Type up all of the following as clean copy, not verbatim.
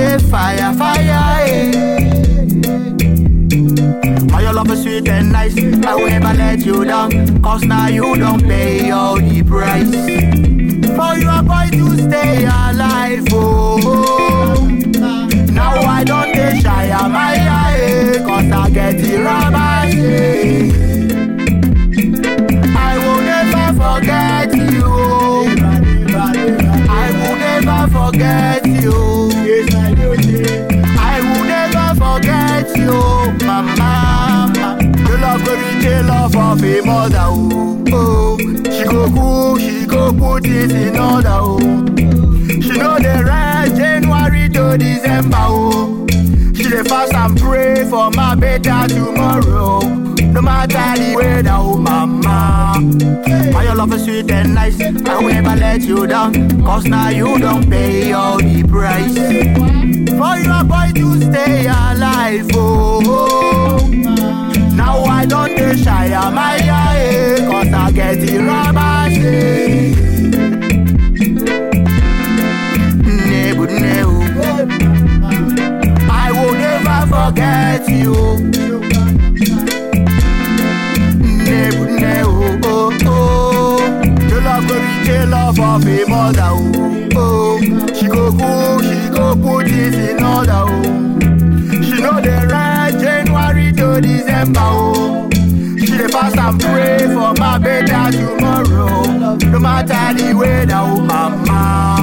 the fire, Oh, your love is sweet and nice. I will never let you down, cause now you don't pay all the price. For your boy to stay alive, oh. Now I don't get shy, cause I get the rubber. I will never forget you. I will never forget you. I will never forget you, mama. You love the love of a mother, oh. She go put it in order, oh. She know the rest January to December, oh. She dey fast and pray for my better tomorrow. No matter the weather, oh mama. Why your love is sweet and nice, I will never let you down, cause now you don't pay all the price. For your boy to stay alive, oh. Now I don't get shy, cause I get the rubber. I will never forget you. You love the love of a mother, oh. She go cool, she go put it in order, oh. She know the right January to December, oh. She dey fast and pray for my better tomorrow. No matter the weather, oh mama.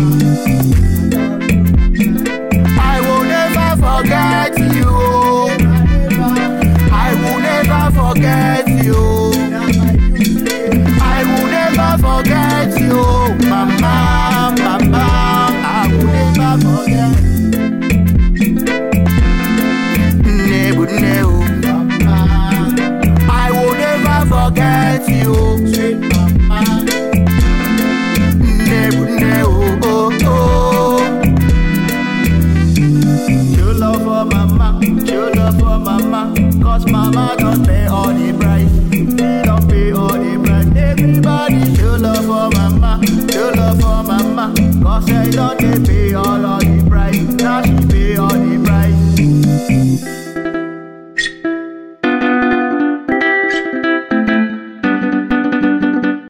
I will never forget you. I will never forget you. I will never forget you, mama, mama. I will never forget. I will never forget you, sweet mama. Show love for mama, show love for mama, cause mama don't pay all the price. She don't pay all the price. Everybody show love for mama, cause they don't pay all the